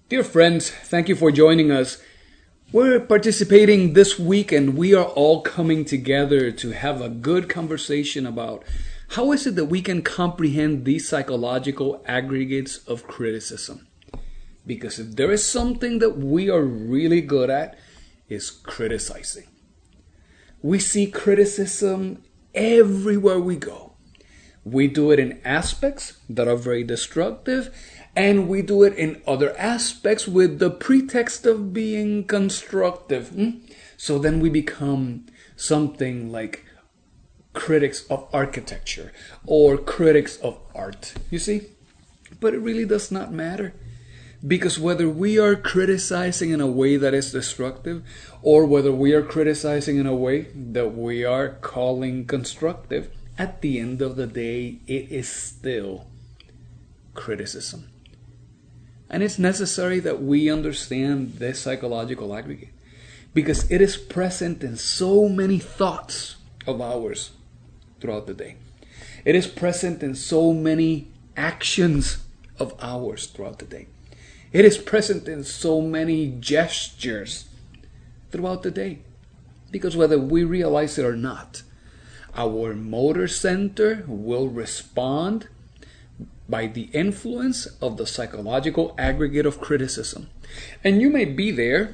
Dear friends, thank you for joining us. We're participating this week and we are all coming together to have a good conversation about how is it that we can comprehend these psychological aggregates of criticism. Because if there is something that we are really good at, is criticizing. We see criticism everywhere we go. We do it in aspects that are very destructive, and we do it in other aspects with the pretext of being constructive. So then we become something like critics of architecture or critics of art, you see? But it really does not matter. Because whether we are criticizing in a way that is destructive or whether we are criticizing in a way that we are calling constructive, at the end of the day, it is still criticism. And it's necessary that we understand this psychological aggregate because it is present in so many thoughts of ours throughout the day. It is present in so many actions of ours throughout the day. It is present in so many gestures throughout the day. Because whether we realize it or not, our motor center will respond by the influence of the psychological aggregate of criticism. And you may be there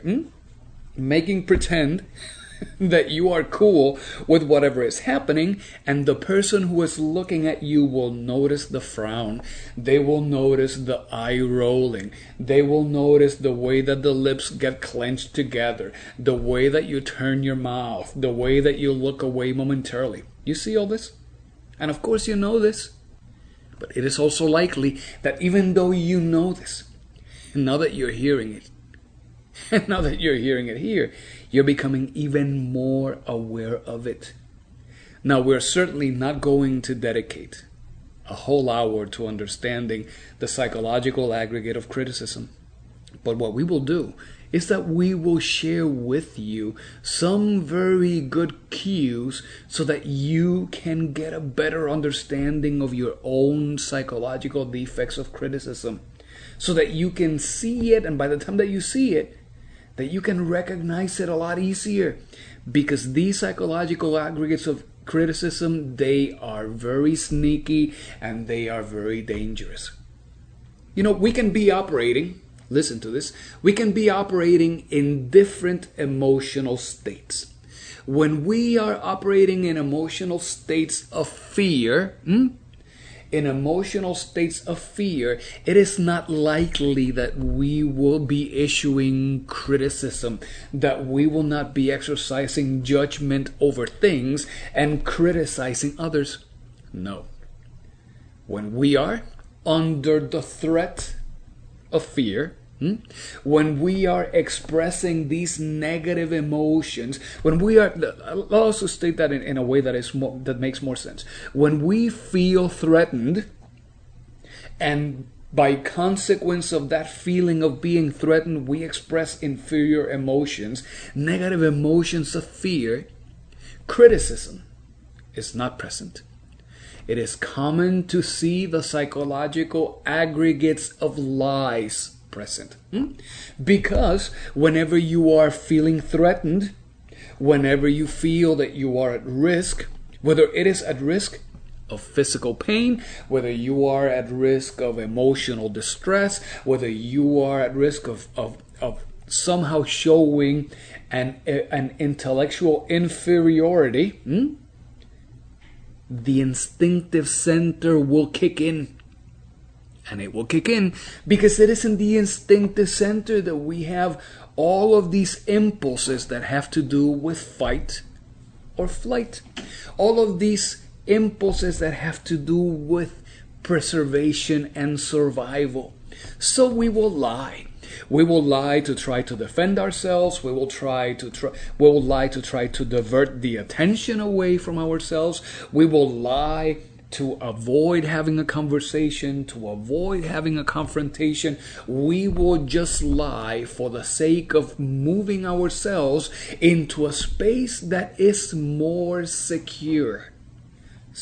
making pretend that you are cool with whatever is happening, and the person who is looking at you will notice the frown. They will notice the eye rolling. They will notice the way that the lips get clenched together, the way that you turn your mouth, the way that you look away momentarily. You see all this? And of course you know this. But it is also likely that even though you know this, now that you're hearing it, and now that you're hearing it here, you're becoming even more aware of it. Now, we're certainly not going to dedicate a whole hour to understanding the psychological aggregate of criticism. But what we will do is that we will share with you some very good cues so that you can get a better understanding of your own psychological defects of criticism. So that you can see it, and by the time that you see it, that you can recognize it a lot easier. Because these psychological aggregates of criticism, they are very sneaky and they are very dangerous. You know, we can be operating, listen to this, we can be operating in different emotional states. When we are operating in emotional states of fear, it is not likely that we will be issuing criticism, that we will not be exercising judgment over things and criticizing others. No. When we are under the threat of fear, when we are expressing these negative emotions, when we are, I'll also state that in a way that makes more sense. When we feel threatened, and by consequence of that feeling of being threatened, we express inferior emotions, negative emotions of fear, criticism is not present. It is common to see the psychological aggregates of lies present. Because whenever you are feeling threatened, whenever you feel that you are at risk, whether it is at risk of physical pain, whether you are at risk of emotional distress, whether you are at risk of somehow showing an intellectual inferiority, the instinctive center will kick in. And it will kick in because it is in the instinctive center that we have all of these impulses that have to do with fight or flight. All of these impulses that have to do with preservation and survival. So we will lie. We will lie to try to defend ourselves. We will lie to try to divert the attention away from ourselves. We will lie to avoid having a conversation, to avoid having a confrontation. We will just lie for the sake of moving ourselves into a space that is more secure.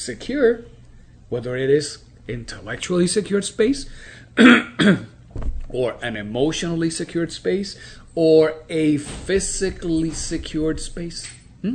Secure, whether it is intellectually secured space or an emotionally secured space, or a physically secured space?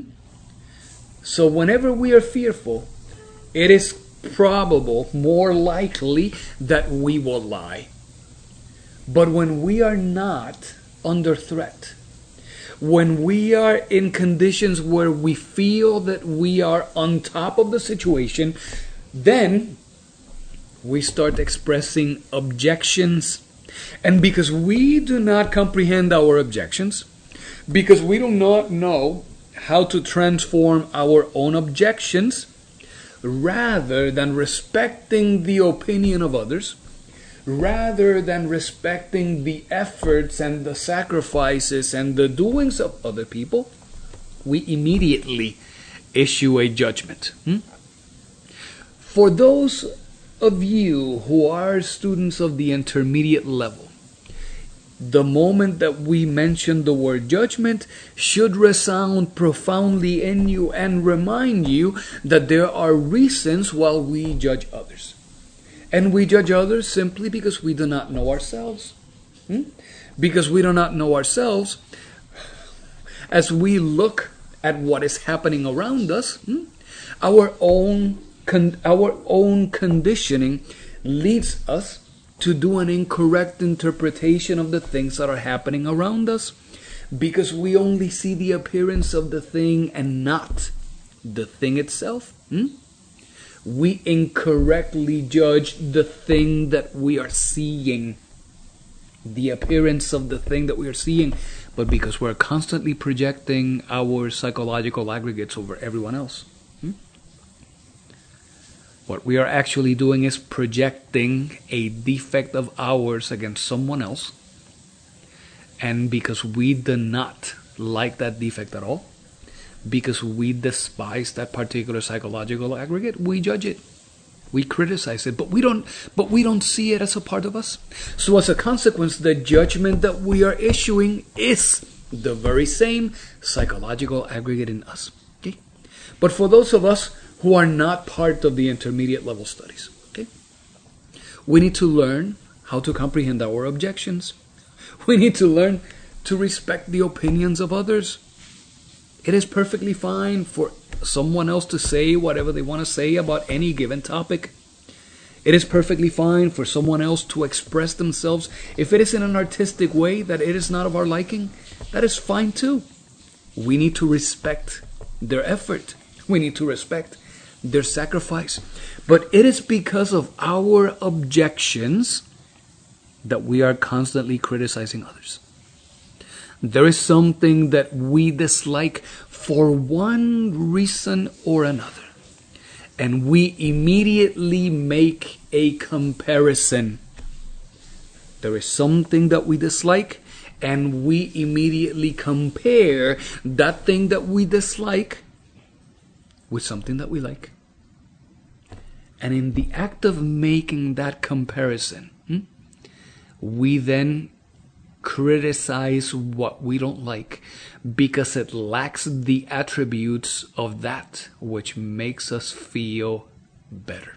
So whenever we are fearful, it is probable, more likely, that we will lie. But when we are not under threat, when we are in conditions where we feel that we are on top of the situation, then we start expressing objections. And because we do not comprehend our objections, because we do not know how to transform our own objections, rather than respecting the opinion of others, rather than respecting the efforts and the sacrifices and the doings of other people, we immediately issue a judgment. For those of you who are students of the intermediate level, the moment that we mention the word judgment should resound profoundly in you and remind you that there are reasons why we judge others. And we judge others simply because we do not know ourselves. Because we do not know ourselves, as we look at what is happening around us, our own conditioning leads us to do an incorrect interpretation of the things that are happening around us, because we only see the appearance of the thing and not the thing itself. We incorrectly judge the thing that we are seeing, the appearance of the thing that we are seeing, but because we're constantly projecting our psychological aggregates over everyone else. What we are actually doing is projecting a defect of ours against someone else. And because we do not like that defect at all, because we despise that particular psychological aggregate, we judge it. We criticize it, but we don't see it as a part of us. So as a consequence, the judgment that we are issuing is the very same psychological aggregate in us. Okay? But for those of us who are not part of the intermediate level studies, okay, we need to learn how to comprehend our objections. We need to learn to respect the opinions of others. It is perfectly fine for someone else to say whatever they want to say about any given topic. It is perfectly fine for someone else to express themselves. If it is in an artistic way that it is not of our liking, that is fine too. We need to respect their effort. We need to respect their sacrifice. But it is because of our objections that we are constantly criticizing others. There is something that we dislike for one reason or another, and we immediately make a comparison. There is something that we dislike, and we immediately compare that thing that we dislike with something that we like. And in the act of making that comparison, we then criticize what we don't like because it lacks the attributes of that which makes us feel better.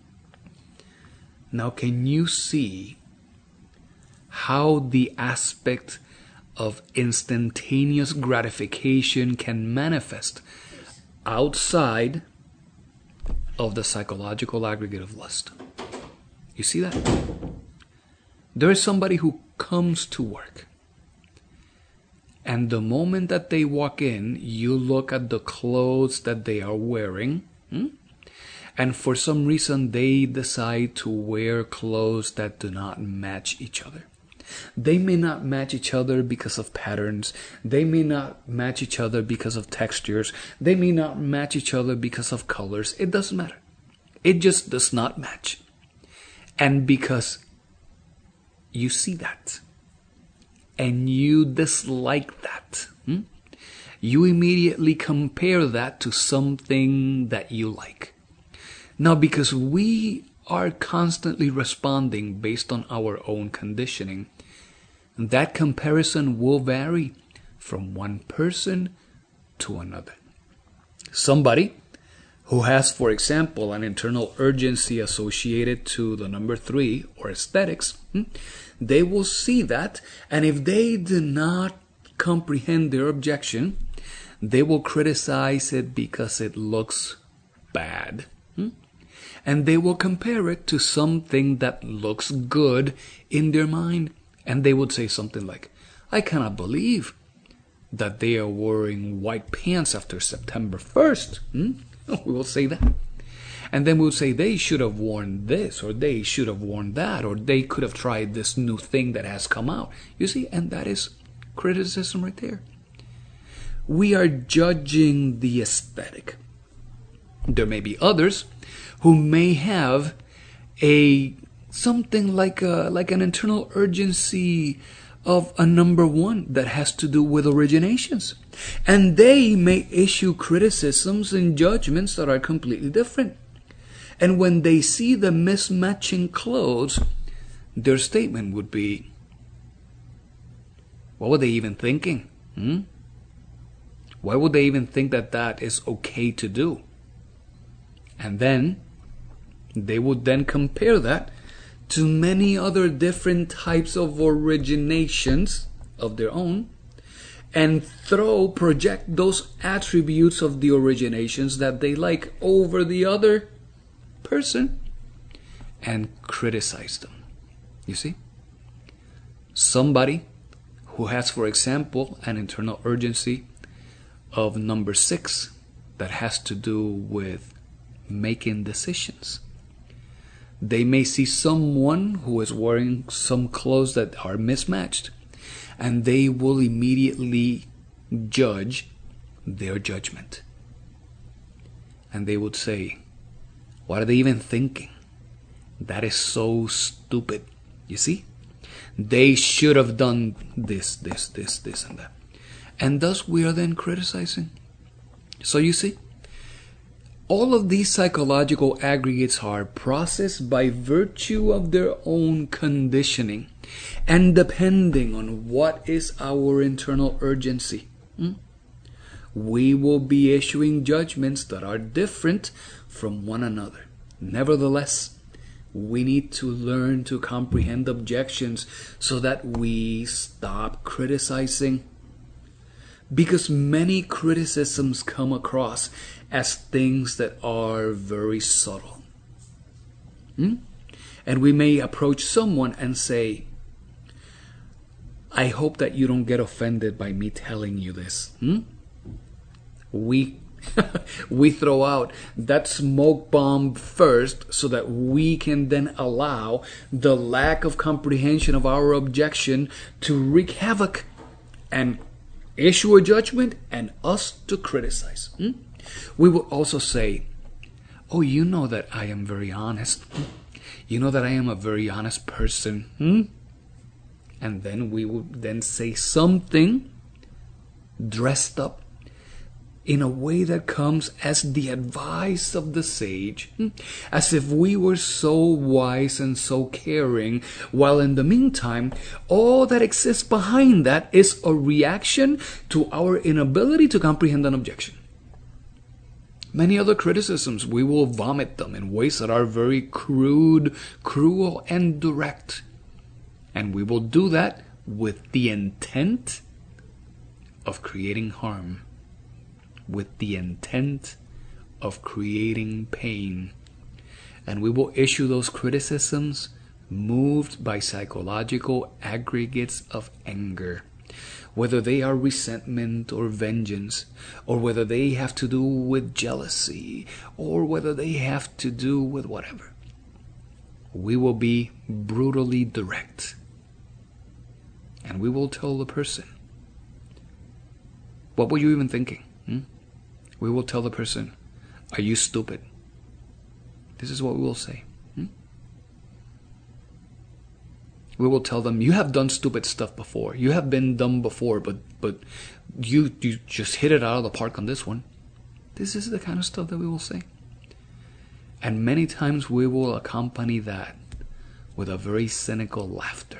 Now, can you see how the aspect of instantaneous gratification can manifest outside of the psychological aggregate of lust? You see that? There is somebody who comes to work, and the moment that they walk in, you look at the clothes that they are wearing, and for some reason they decide to wear clothes that do not match each other. They may not match each other because of patterns. They may not match each other because of textures. They may not match each other because of colors. It doesn't matter. It just does not match. And because you see that, and you dislike that, you immediately compare that to something that you like. Now, because we are constantly responding based on our own conditioning, that comparison will vary from one person to another. Somebody who has, for example, an internal urgency associated to the number 3 or aesthetics, they will see that, and if they do not comprehend their objection, they will criticize it because it looks bad. And they will compare it to something that looks good in their mind. And they would say something like, I cannot believe that they are wearing white pants after September 1st. We will say that. And then we'll say they should have worn this, or they should have worn that, or they could have tried this new thing that has come out. You see, and that is criticism right there. We are judging the aesthetic. There may be others who may have something like an internal urgency of a number 1 that has to do with originations. And they may issue criticisms and judgments that are completely different. And when they see the mismatching clothes, their statement would be, what were they even thinking? Why would they even think that that is okay to do? And then they would then compare that to many other different types of originations of their own, and project those attributes of the originations that they like over the other person and criticize them. You see? Somebody who has, for example, an internal urgency of number 6 that has to do with making decisions. They may see someone who is wearing some clothes that are mismatched, and they will immediately judge their judgment. And they would say, what are they even thinking? That is so stupid. You see? They should have done this, and that. And thus we are then criticizing. So you see, all of these psychological aggregates are processed by virtue of their own conditioning and depending on what is our internal urgency. We will be issuing judgments that are different from one another. Nevertheless, we need to learn to comprehend objections so that we stop criticizing. Because many criticisms come across as things that are very subtle. And we may approach someone and say, I hope that you don't get offended by me telling you this. We throw out that smoke bomb first so that we can then allow the lack of comprehension of our objection to wreak havoc and issue a judgment and us to criticize. We will also say, oh, you know that I am very honest. You know that I am a very honest person. And then we will then say something dressed up in a way that comes as the advice of the sage, as if we were so wise and so caring, while in the meantime, all that exists behind that is a reaction to our inability to comprehend an objection. Many other criticisms, we will vomit them in ways that are very crude, cruel, and direct. And we will do that with the intent of creating harm, with the intent of creating pain. And we will issue those criticisms moved by psychological aggregates of anger, whether they are resentment or vengeance, or whether they have to do with jealousy, or whether they have to do with whatever. We will be brutally direct. And we will tell the person, what were you even thinking? We will tell the person, are you stupid? This is what we will say. We will tell them, you have done stupid stuff before. You have been dumb before, but you just hit it out of the park on this one. This is the kind of stuff that we will say. And many times we will accompany that with a very cynical laughter.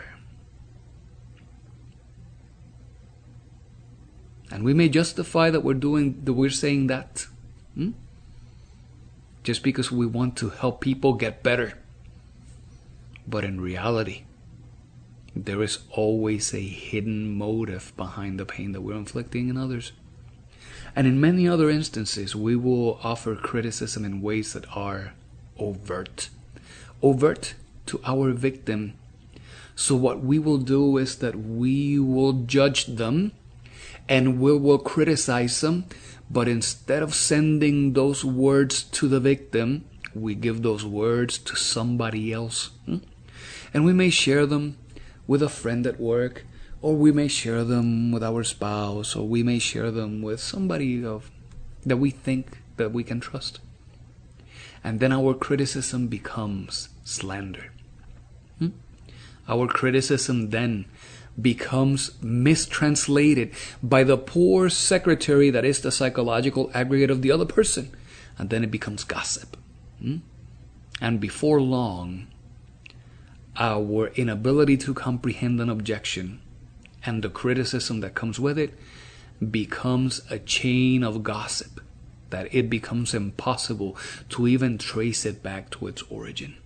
And we may justify that we're saying that. just because we want to help people get better. But in reality, there is always a hidden motive behind the pain that we're inflicting in others. And in many other instances, we will offer criticism in ways that are overt. Overt to our victim. So what we will do is that we will judge them and we will criticize them. But instead of sending those words to the victim, we give those words to somebody else. And we may share them with a friend at work, or we may share them with our spouse, or we may share them with somebody that we think that we can trust. And then our criticism becomes slander. Our criticism then becomes mistranslated by the poor secretary that is the psychological aggregate of the other person. And then it becomes gossip. And before long, our inability to comprehend an objection and the criticism that comes with it becomes a chain of gossip that it becomes impossible to even trace it back to its origin.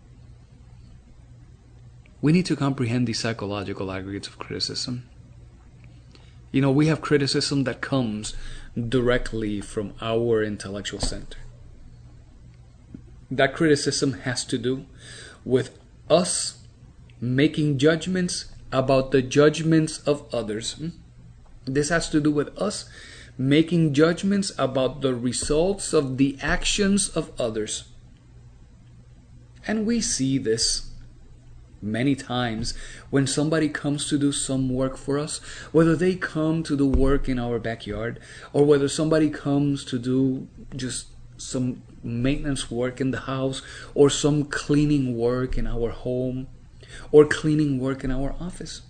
We need to comprehend the psychological aggregates of criticism. We have criticism that comes directly from our intellectual center. That criticism has to do with us making judgments about the judgments of others. This has to do with us making judgments about the results of the actions of others. And we see this many times when somebody comes to do some work for us, whether they come to do work in our backyard, or whether somebody comes to do just some maintenance work in the house, or some cleaning work in our home, or cleaning work in our office.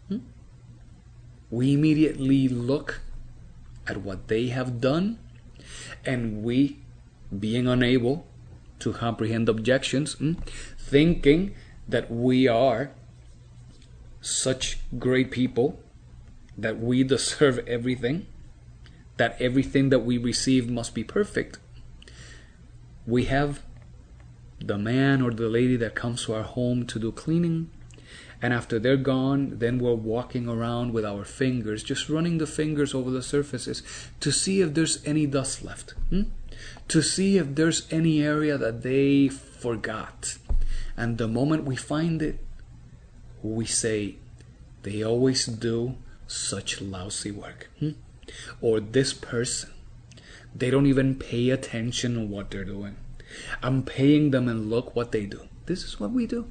We immediately look at what they have done, and we, being unable to comprehend objections, thinking that we are such great people, that we deserve everything, that everything that we receive must be perfect. We have the man or the lady that comes to our home to do cleaning, and after they're gone, then we're walking around with our fingers, just running the fingers over the surfaces to see if there's any dust left, to see if there's any area that they forgot. And the moment we find it, we say, they always do such lousy work. Or this person, they don't even pay attention to what they're doing. I'm paying them and look what they do. This is what we do.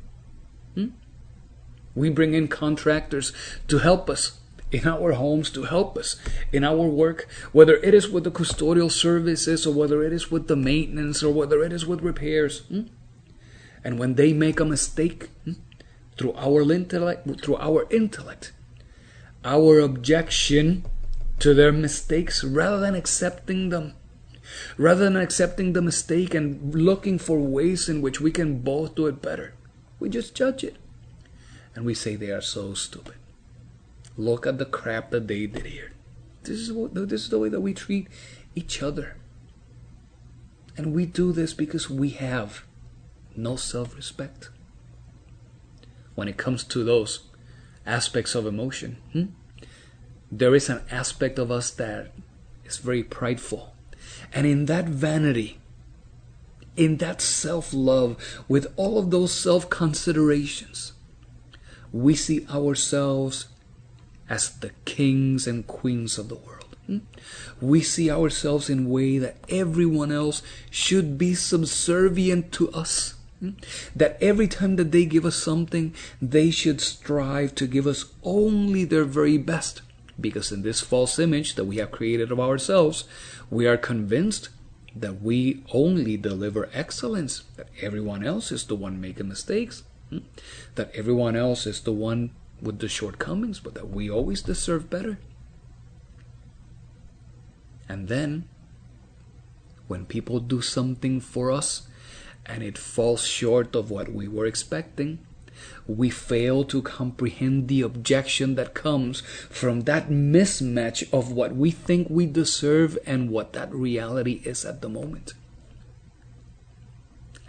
We bring in contractors to help us in our homes, to help us in our work, whether it is with the custodial services, or whether it is with the maintenance, or whether it is with repairs. And when they make a mistake, through our intellect, our objection to their mistakes, rather than accepting them, rather than accepting the mistake and looking for ways in which we can both do it better, we just judge it. And we say they are so stupid. Look at the crap that they did here. This is the way that we treat each other. And we do this because we have no self-respect. When it comes to those aspects of emotion, there is an aspect of us that is very prideful. And in that vanity, in that self-love, with all of those self-considerations, we see ourselves as the kings and queens of the world. We see ourselves in a way that everyone else should be subservient to us. That every time that they give us something, they should strive to give us only their very best. Because in this false image that we have created of ourselves, we are convinced that we only deliver excellence, that everyone else is the one making mistakes, that everyone else is the one with the shortcomings, but that we always deserve better. And then, when people do something for us and it falls short of what we were expecting, we fail to comprehend the objection that comes from that mismatch of what we think we deserve and what that reality is at the moment.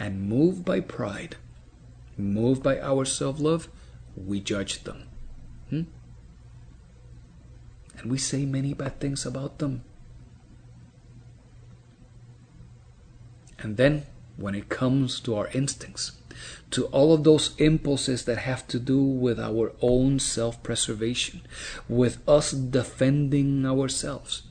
And moved by pride, moved by our self-love, we judge them. And we say many bad things about them. And then, when it comes to our instincts, to all of those impulses that have to do with our own self-preservation, with us defending ourselves,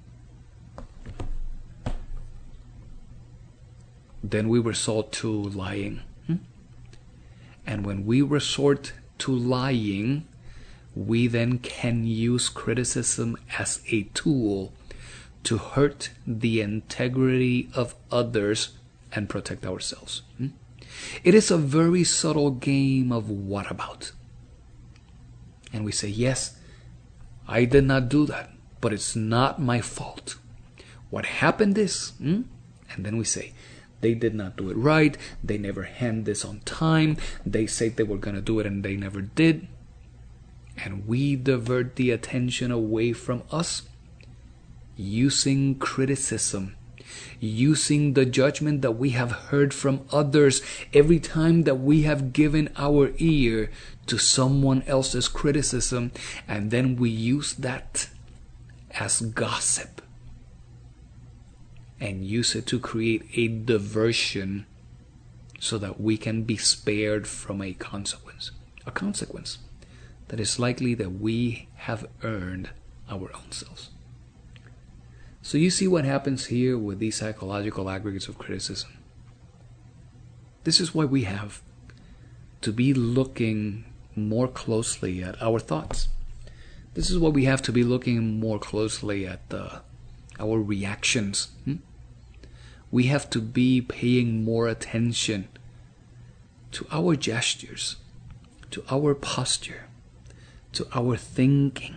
then we resort to lying. And when we resort to lying, we then can use criticism as a tool to hurt the integrity of others and protect ourselves. It is a very subtle game of what about. And we say, yes, I did not do that, but it's not my fault. What happened is, and then we say, they did not do it right, they never hand this on time, they said they were going to do it and they never did. And we divert the attention away from us using criticism, using the judgment that we have heard from others every time that we have given our ear to someone else's criticism, and then we use that as gossip and use it to create a diversion so that we can be spared from a consequence that is likely that we have earned our own selves. So you see what happens here with these psychological aggregates of criticism. This is why we have to be looking more closely at our thoughts. This is why we have to be looking more closely at our reactions. We have to be paying more attention to our gestures, to our posture, to our thinking,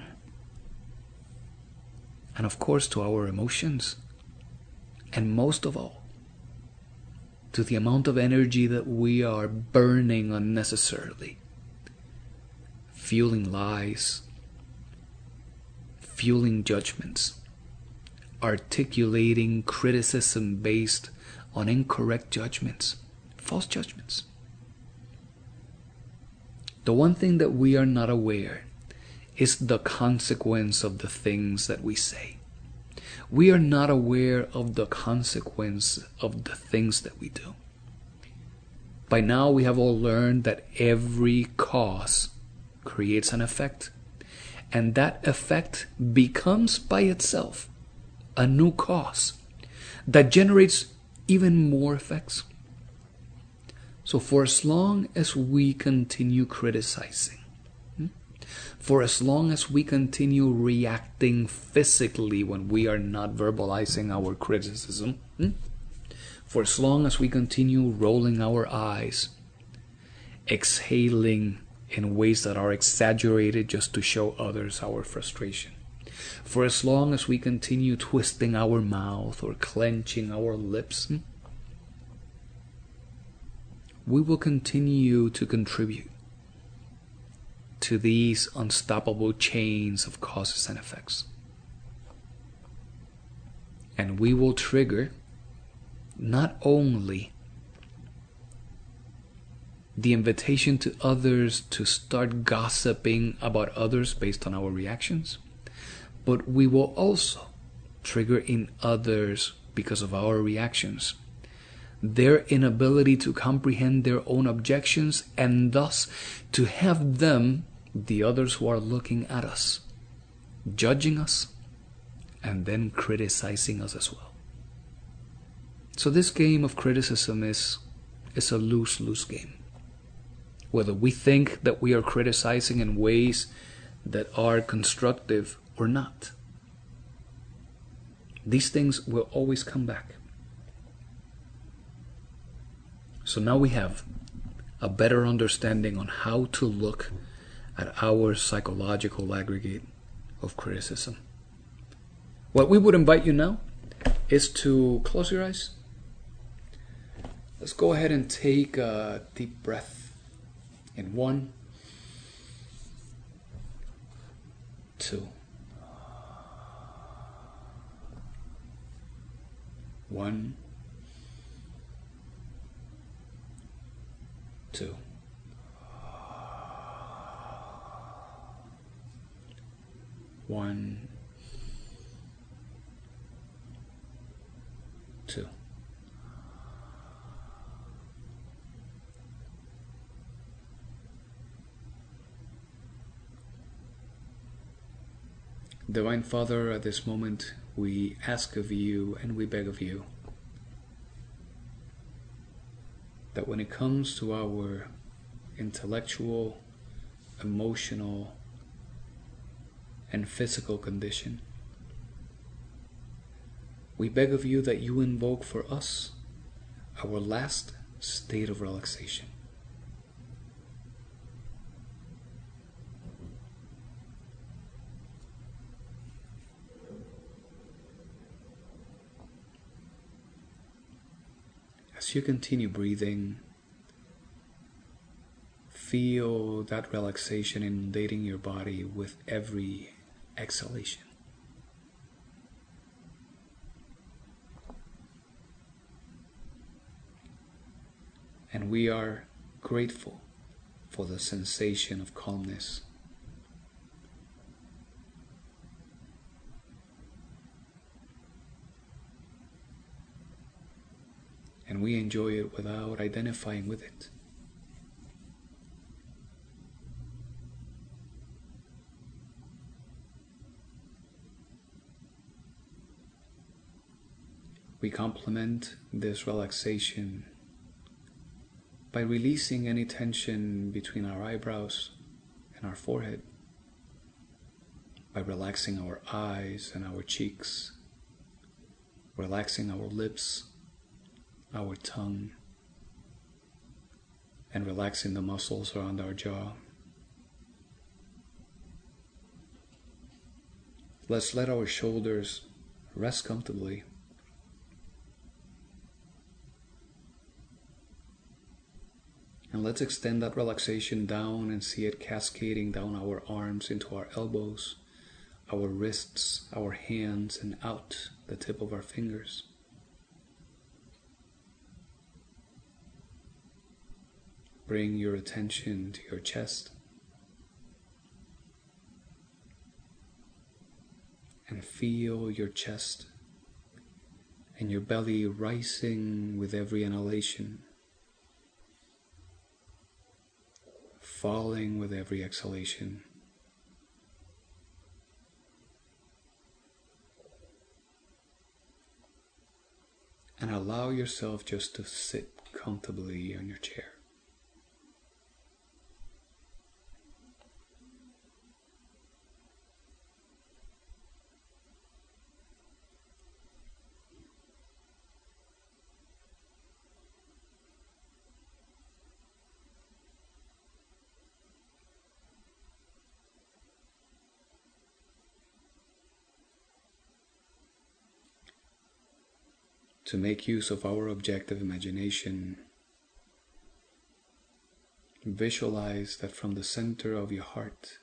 and of course to our emotions, and most of all, to the amount of energy that we are burning unnecessarily, fueling lies, fueling judgments, articulating criticism based on incorrect judgments, false judgments. The one thing that we are not aware is the consequence of the things that we say. We are not aware of the consequence of the things that we do. By now we have all learned that every cause creates an effect, and that effect becomes by itself a new cause that generates even more effects. So for as long as we continue criticizing, for as long as we continue reacting physically when we are not verbalizing our criticism, for as long as we continue rolling our eyes, exhaling in ways that are exaggerated just to show others our frustration, for as long as we continue twisting our mouth or clenching our lips, we will continue to contribute to these unstoppable chains of causes and effects. And we will trigger not only the invitation to others to start gossiping about others based on our reactions, but we will also trigger in others, because of our reactions, their inability to comprehend their own objections, and thus to have them, the others who are looking at us, judging us, and then criticizing us as well. So this game of criticism is a lose-lose game. Whether we think that we are criticizing in ways that are constructive or not, these things will always come back. So now we have a better understanding on how to look at our psychological aggregate of criticism. What we would invite you now is to close your eyes. Let's go ahead and take a deep breath. In 1, 2. 1, 2, 1, 2. Divine Father, at this moment we ask of you and we beg of you that when it comes to our intellectual, emotional, and physical condition, we beg of you that you invoke for us our last state of relaxation. As you continue breathing, feel that relaxation inundating your body with every exhalation. And we are grateful for the sensation of calmness. And we enjoy it without identifying with it. We complement this relaxation by releasing any tension between our eyebrows and our forehead, by relaxing our eyes and our cheeks, relaxing our lips, our tongue, and relaxing the muscles around our jaw. Let's let our shoulders rest comfortably. And let's extend that relaxation down and see it cascading down our arms into our elbows, our wrists, our hands, and out the tip of our fingers. Bring your attention to your chest and feel your chest and your belly rising with every inhalation, falling with every exhalation. And allow yourself just to sit comfortably on your chair. To make use of our objective imagination, visualize that from the center of your heart,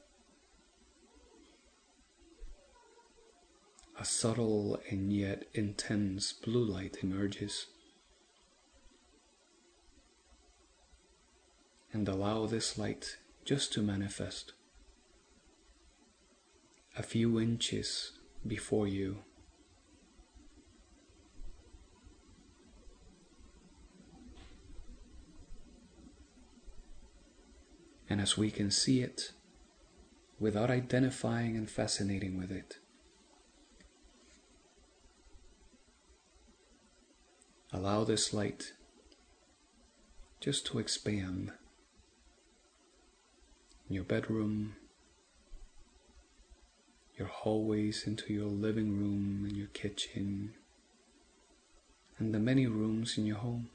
a subtle and yet intense blue light emerges. And allow this light just to manifest a few inches before you. And as we can see it, without identifying and fascinating with it, allow this light just to expand in your bedroom, your hallways into your living room and your kitchen, and the many rooms in your home.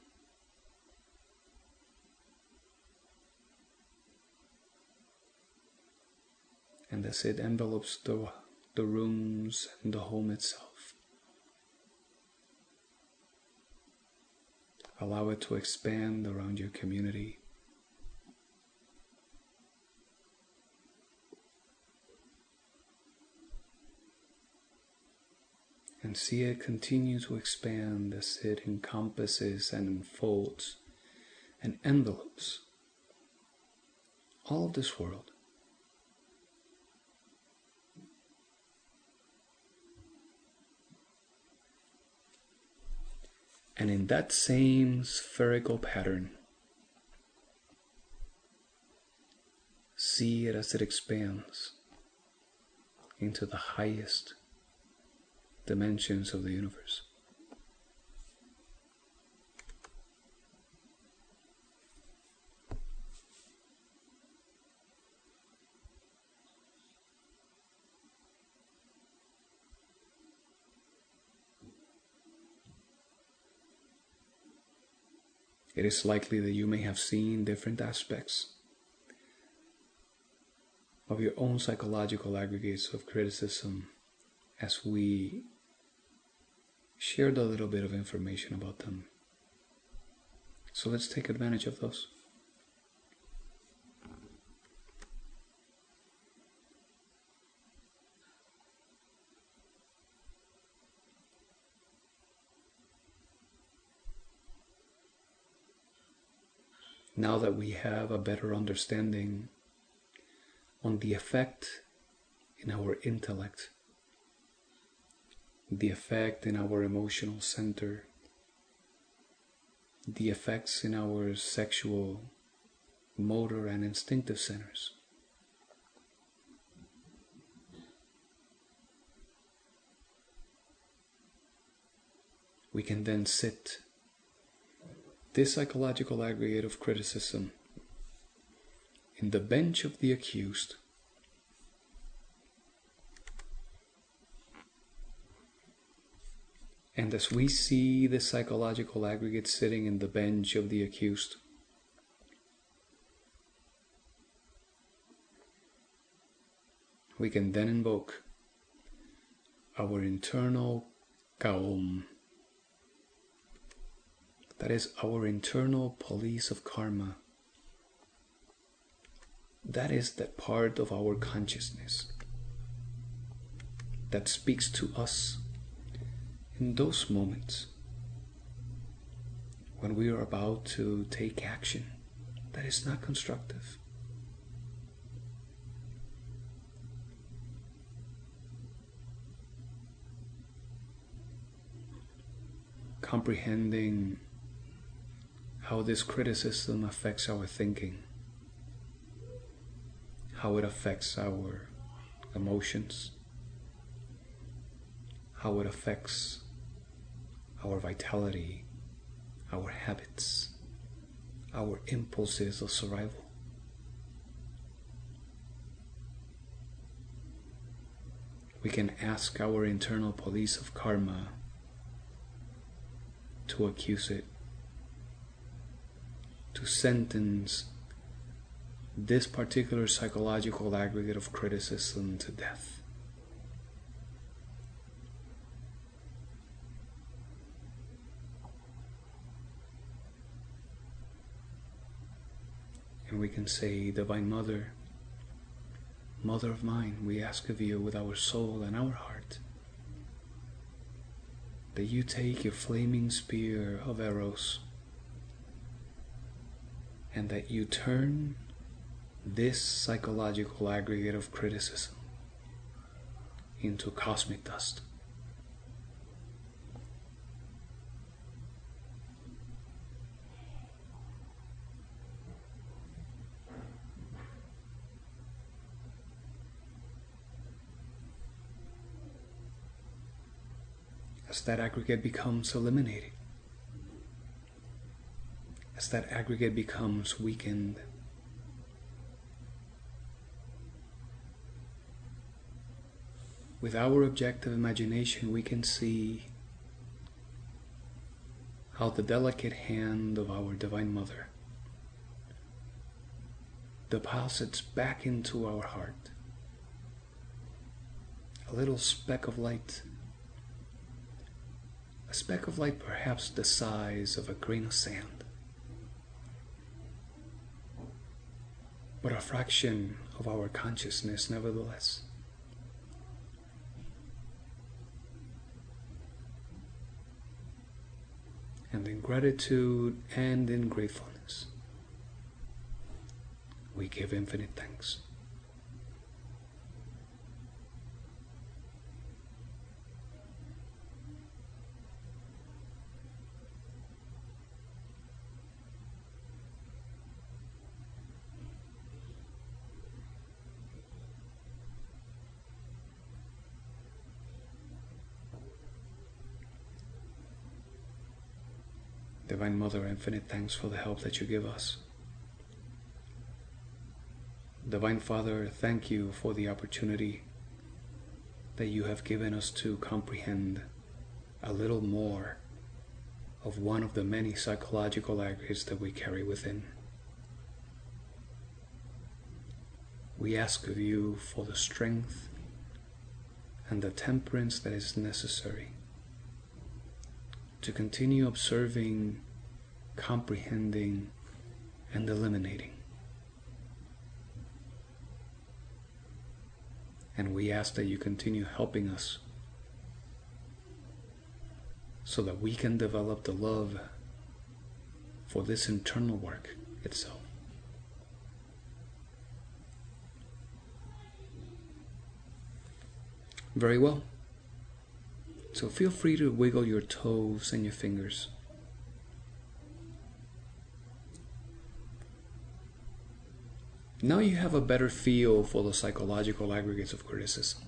And as it envelops the rooms and the home itself, allow it to expand around your community. And see it continue to expand as it encompasses and unfolds and envelopes all of this world. And in that same spherical pattern, see it as it expands into the highest dimensions of the universe. It is likely that you may have seen different aspects of your own psychological aggregates of criticism as we shared a little bit of information about them. So let's take advantage of those. Now that we have a better understanding on the effect in our intellect, the effect in our emotional center, the effects in our sexual, motor, and instinctive centers, we can then sit this psychological aggregate of criticism in the bench of the accused, and as we see the psychological aggregate sitting in the bench of the accused, we can then invoke our internal Kaom. That is our internal police of karma. That is that part of our consciousness that speaks to us in those moments when we are about to take action that is not constructive. Comprehending how this criticism affects our thinking, how it affects our emotions, how it affects our vitality, our habits, our impulses of survival. We can ask our internal police of karma to accuse it, to sentence this particular psychological aggregate of criticism to death. And we can say, Divine Mother, Mother of mine, we ask of you with our soul and our heart that you take your flaming spear of arrows and that you turn this psychological aggregate of criticism into cosmic dust. As that aggregate becomes eliminated, as that aggregate becomes weakened, with our objective imagination we can see how the delicate hand of our Divine Mother deposits back into our heart a little speck of light, a speck of light perhaps the size of a grain of sand, but a fraction of our consciousness nevertheless. And in gratitude and in gratefulness, we give infinite thanks. Divine Mother, infinite thanks for the help that you give us. Divine Father, thank you for the opportunity that you have given us to comprehend a little more of one of the many psychological aggregates that we carry within. We ask of you for the strength and the temperance that is necessary to continue observing, comprehending, and eliminating. And we ask that you continue helping us so that we can develop the love for this internal work itself. Very well. So feel free to wiggle your toes and your fingers. Now you have a better feel for the psychological aggregates of criticism.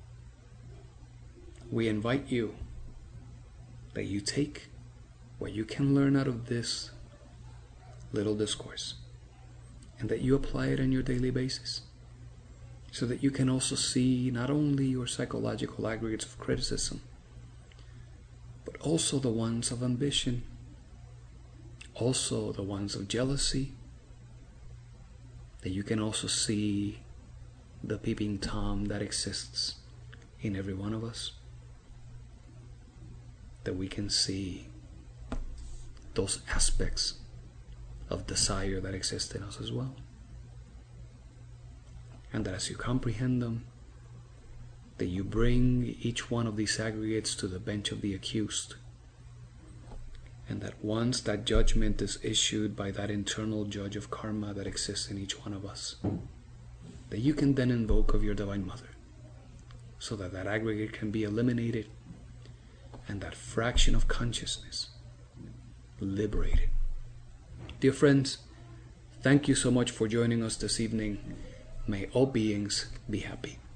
We invite you that you take what you can learn out of this little discourse and that you apply it on your daily basis so that you can also see not only your psychological aggregates of criticism, but also the ones of ambition, also the ones of jealousy, that you can also see the peeping Tom that exists in every one of us, that we can see those aspects of desire that exist in us as well. And that as you comprehend them, that you bring each one of these aggregates to the bench of the accused, and that once that judgment is issued by that internal judge of karma that exists in each one of us, that you can then invoke of your Divine Mother, so that that aggregate can be eliminated and that fraction of consciousness liberated. Dear friends, thank you so much for joining us this evening. May all beings be happy.